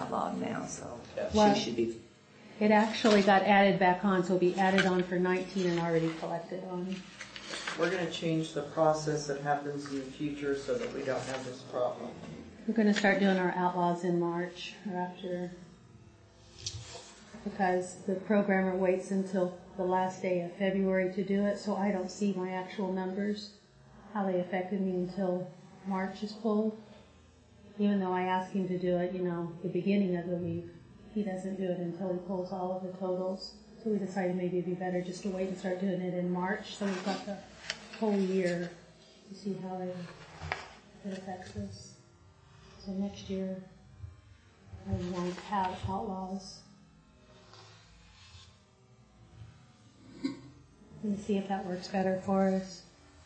outlawed now, so Well, she should be. It actually got added back on, so it'll be added on for 19 and already collected on. We're going to change the process that happens in the future so that we don't have this problem. We're going to start doing our outlaws in March or after, because the programmer waits until the last day of February to do it, so I don't see my actual numbers, how they affected me until March is pulled. Even though I ask him to do it, the beginning of the week, he doesn't do it until he pulls all of the totals. So we decided maybe it'd be better just to wait and start doing it in March, so we've got the whole year to see how it affects us. So next year, I won't have outlaws. And see if that works better for us.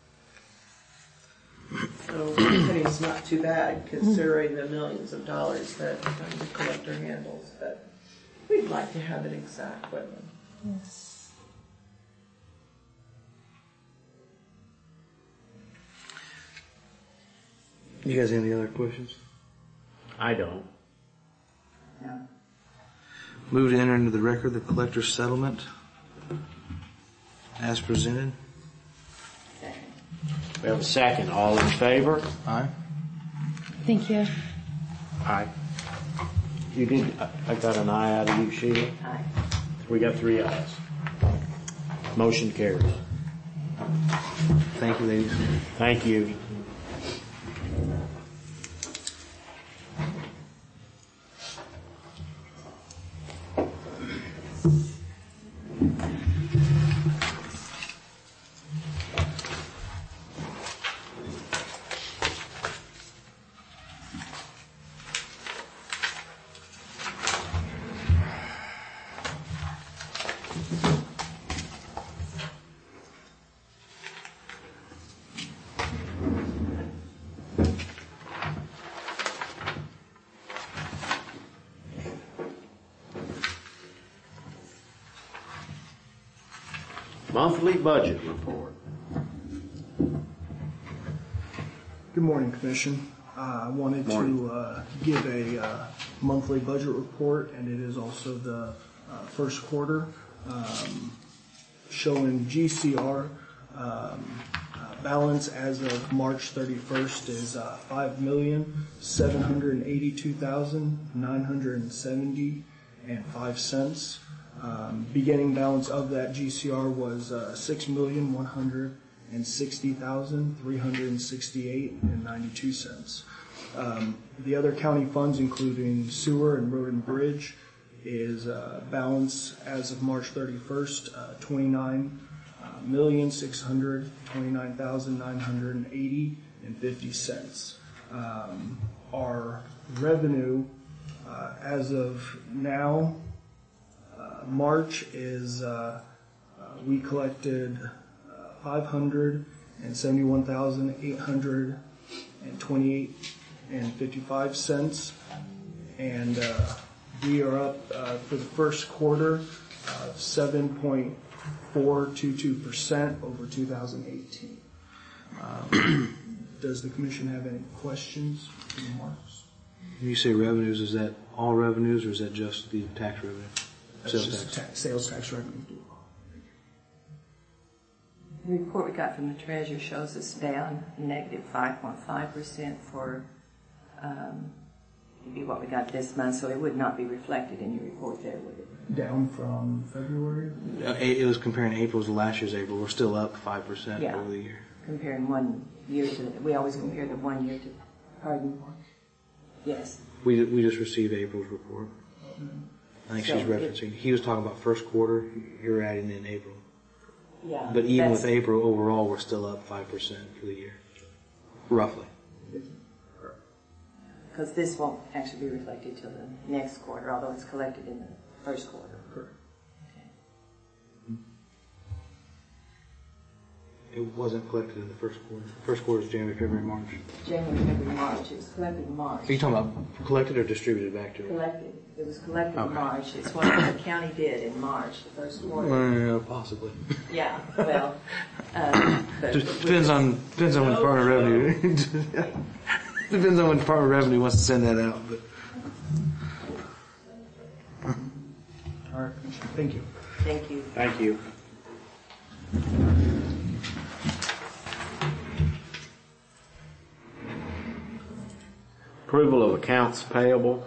So it's not too bad considering the millions of dollars that the collector handles, but we'd like to have it exact with them. Yes. You guys have any other questions? I don't. No. Move to enter into the record the collector's settlement as presented. Second. We have a second. All in favor? Aye. Thank you. Aye. You did. I got an aye out of you, Sheila. Aye. We got 3 ayes. Motion carries. Thank you, ladies. Thank you. Monthly budget report. Good morning, Commission. I wanted to give a monthly budget report, and it is also the first quarter, showing GCR balance as of March 31st is $5,782,970.05. Beginning balance of that GCR was $6,160,368.92. The other county funds, including sewer and road and bridge, is balance as of March 31st, $29,629,980.50. Our revenue as of now, March is we collected $571,828.55, and we are up for the first quarter 7.422% over 2018. Does the Commission have any questions or remarks? When you say revenues, is that all revenues or is that just the tax revenue? That's just sales tax revenue. The report we got from the treasurer shows us down negative 5.5% for maybe what we got this month, so it would not be reflected in your report there, would it? Down from February? It was comparing April to last year's April. We're still up 5% over the year. Comparing 1 year to we always compare the 1 year to, pardon? Yes. We just received April's report. I think she's referencing. He was talking about first quarter. You're adding in April. Yeah. But even with April, overall, we're still up 5% for the year, roughly. Because this won't actually be reflected till the next quarter, although it's collected in the first quarter. Correct. It wasn't collected in the first quarter. First quarter is January, February, March. January, February, March. It was collected in March. Are you talking about collected or distributed back to it? Collected. It was collected in March. It's what the county did in March, the first quarter. Possibly. Yeah, well. Depends on when Department of Revenue. Depends on when Department of Revenue wants to send that out. But Thank you. Thank you. Thank you. Approval of accounts payable.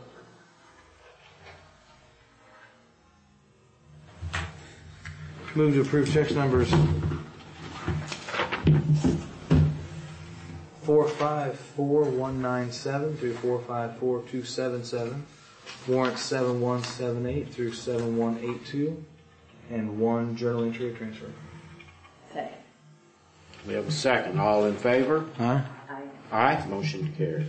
Move to approve checks numbers 454197 through 454277, warrants 7178 through 7182, and one journal entry of transfer. Second. We have a second. All in favor? Aye. Aye. Aye. Motion carried.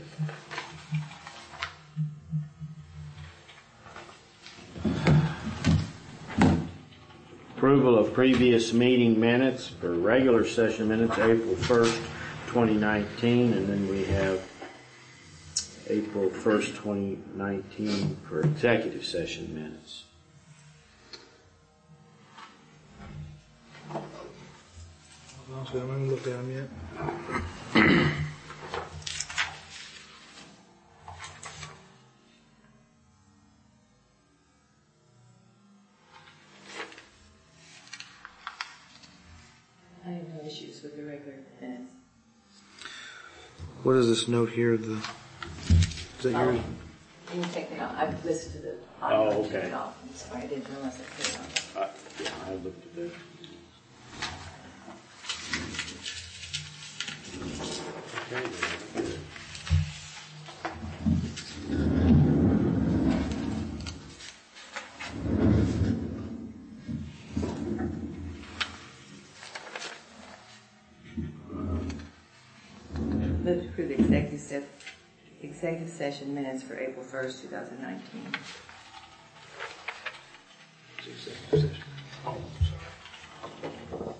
Approval of previous meeting minutes for regular session minutes, April 1st, 2019, and then we have April 1st, 2019 for executive session minutes. So I'm going to look at them yet. I have no issues with the regular minutes. What is this note here? Is that yours? You can take it off. I've listened to the Oh, audio. okay. Take it off. I'm sorry, I didn't realize I put it on. Yeah, I looked at it. Okay. Move to approve the executive session minutes for April 1st, 2019. Executive session. Oh, sorry.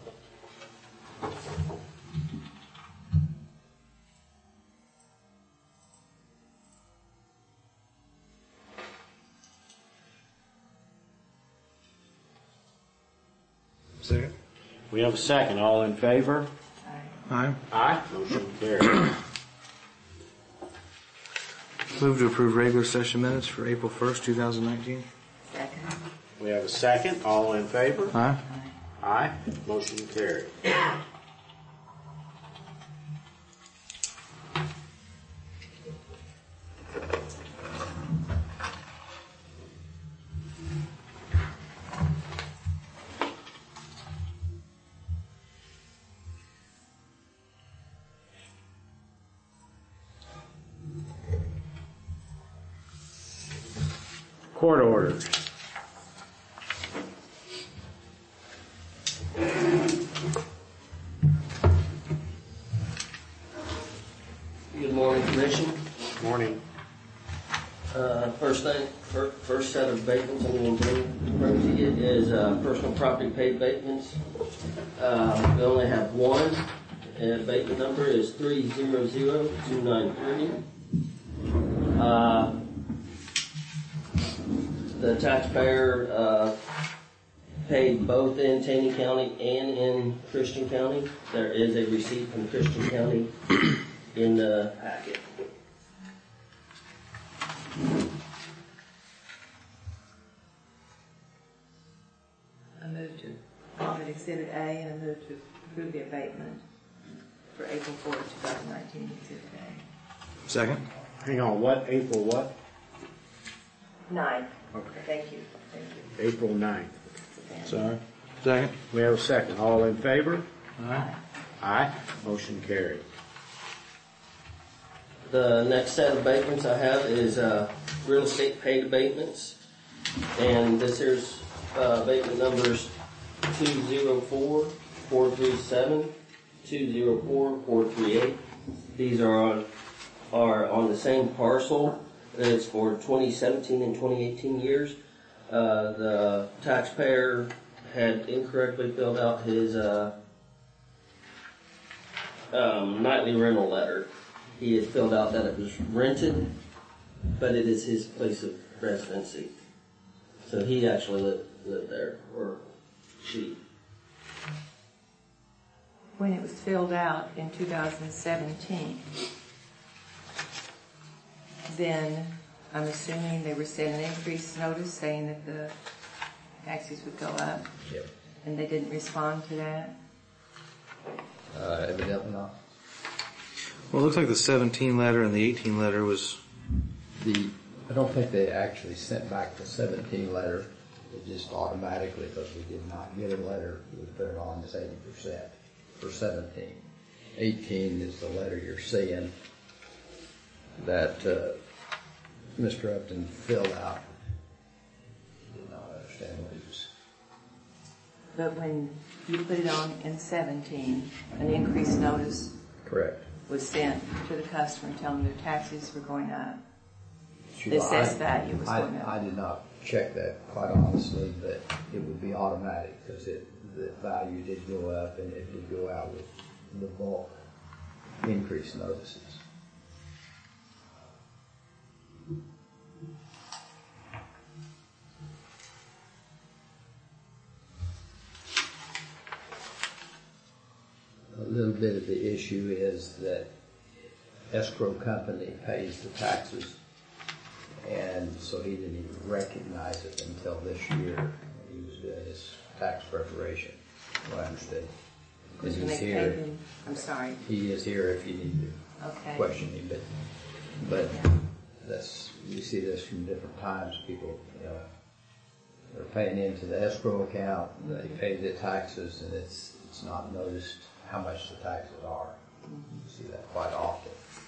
Second. We have a second. All in favor? Aye. Aye. Motion carried. Move to approve regular session minutes for April 1st, 2019. Second. We have a second. All in favor? Aye. Aye. Motion carried. Court orders. Good morning, Commission. Morning. First set of abatements I'm going to bring to you is personal property paid abatements. We only have one, and abatement number is 300293. The taxpayer paid both in Taney County and in Christian County. There is a receipt from Christian County in the packet. I move to audit Exhibit A and I move to approve the abatement for April 4th, 2019, Exhibit A. Second. Hang on. What? April what? 9. Okay. Thank you. Thank you. April 9th. Sorry. Second. We have a second. All in favor? Aye. Aye. Motion carried. The next set of abatements I have is real estate paid abatements. And this here's abatement numbers 204-437, 204-438. These are on the same parcel. It's for 2017 and 2018 years. The taxpayer had incorrectly filled out his nightly rental letter. He had filled out that it was rented, but it is his place of residency. So he actually lived there, or she. When it was filled out in 2017, then I'm assuming they were sent an increase notice saying that the taxes would go up, Yep. and they didn't respond to that? Evidently not. Well, it looks like the 17 letter and the 18 letter was, I don't think they actually sent back the 17 letter. It just automatically, because we did not get a letter, we put it on as 80% for 17. 18 is the letter you're seeing that Mr. Upton filled out. Did not understand what he was. But when you put it on in 17, an increased notice Correct. was sent to the customer telling them their taxes were going up. Sure, The assessed value was going up. I did not check that, quite honestly, but it would be automatic because the value did go up and it did go out with the bulk increase notices. A little bit of the issue is that escrow company pays the taxes, and so he didn't even recognize it until this year when he was doing his tax preparation, what I understood. Because when He's they here. paid them, I'm sorry. He is here if you need to Okay. question him, but that's, we see this from different times. People, they're paying into the escrow account, they pay the taxes, and it's not noticed how much the taxes are. You see that quite often.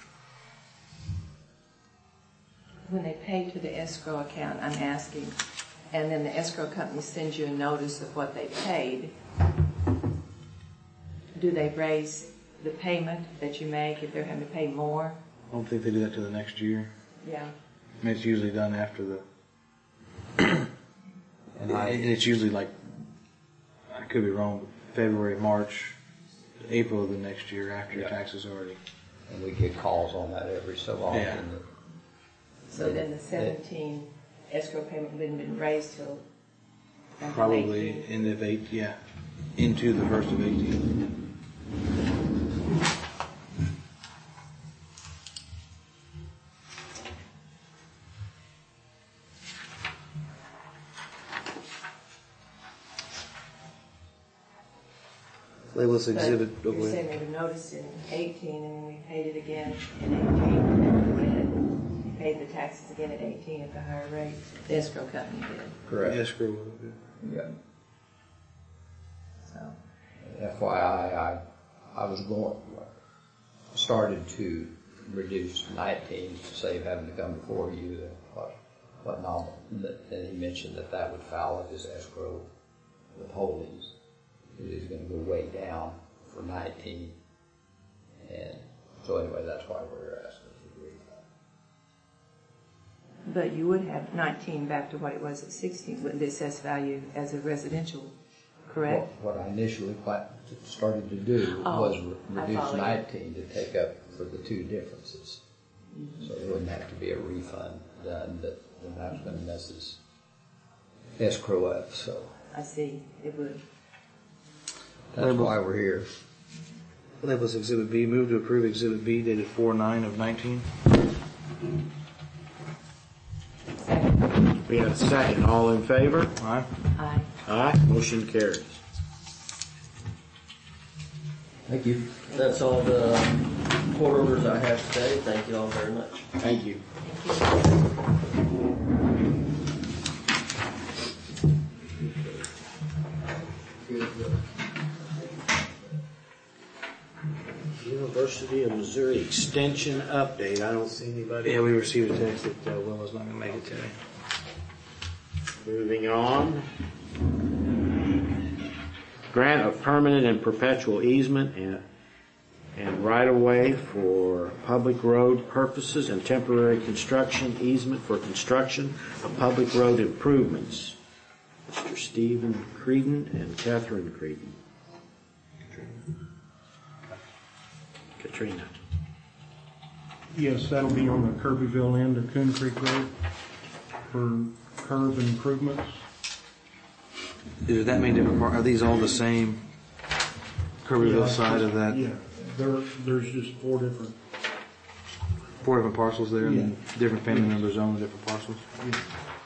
When they pay to the escrow account, I'm asking, and then the escrow company sends you a notice of what they paid, do they raise the payment that you make if they're having to pay more? I don't think they do that till the next year. Yeah. I mean, it's usually done after the, And and it's usually like, I could be wrong, but February, March, April of the next year after your taxes already. and we get calls on that every so often. Yeah. So then the 17 escrow payment wouldn't have been raised till Probably 18. end of 8, yeah, into the first of 18. Label's exhibit. But you're saying they were noticed in 18 and then we paid it again in 18 and then we had paid the taxes again at 18 at the higher rate. The escrow company did. Correct. Escrow. Yeah. So FYI, I was started to reduce 19 to save having to come before you and whatnot. And he mentioned that would foul his escrow withholdings. He's going to go way down for 19. And so anyway, that's why we're asking for the refund. but you would have 19 back to what it was at 16 with the assessed value as a residential, correct? What I initially started to do was I reduce follow you. 19 to take up for the two differences. So there wouldn't have to be a refund done, but then that was going to mess his escrow up. So I see, it would. that's why we're here. Label's exhibit B. Move to approve exhibit B dated 4/9 of 19. We have a second. All in favor? Aye. Aye. Aye. Motion carries. Thank you. That's all the court orders I have today. Thank you all very much. Thank you. University of Missouri Extension update. I don't see anybody. Yeah, we received a text that Willow's not going to make it today. Moving on. Grant of permanent and perpetual easement and right-of-way for public road purposes and temporary construction easement for construction of public road improvements. Mr. Stephen Creedon and Catherine Creedon. Katrina. Yes, that'll be on the Kirbyville end of Coon Creek Road for curb improvements. Is that many different are these all the same Kirbyville side of that? Yeah, there's just four different. Parcels there, and then different family members own different parcels? Yeah.